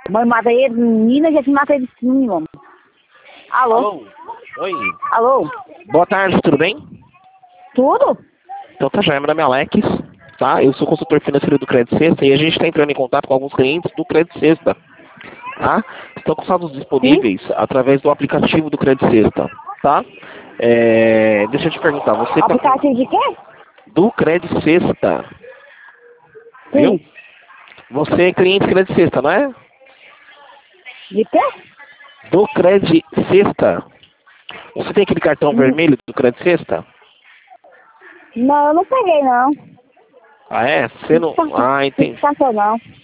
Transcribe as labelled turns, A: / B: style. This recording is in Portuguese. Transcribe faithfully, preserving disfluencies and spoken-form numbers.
A: Mãe mata ele, menina, já se mata ele de homem. Alô?
B: Alô? Oi.
A: Alô?
B: Boa tarde, tudo bem?
A: Tudo?
B: Então tá, já, meu nome é Alex, tá? Eu sou consultor financeiro do Crédito Sexta e a gente está entrando em contato com alguns clientes do Crédito Sexta, tá? Estão com saldos disponíveis
A: Sim?
B: através do aplicativo do Crédito Sexta, tá? É, deixa eu te perguntar, você tá com...
A: Aplicativo de quê?
B: Do Crédito Sexta, viu?
A: Sim.
B: Você é cliente do Crédito Sexta, não é?
A: De quê?
B: Do Crédito Sexta. Você tem aquele cartão
A: Hum,
B: vermelho do Crédito Sexta?
A: Não, eu não peguei, não.
B: Ah, é? Você
A: Não
B: não...
A: passou,
B: Ah,
A: não
B: entendi.
A: passou, não.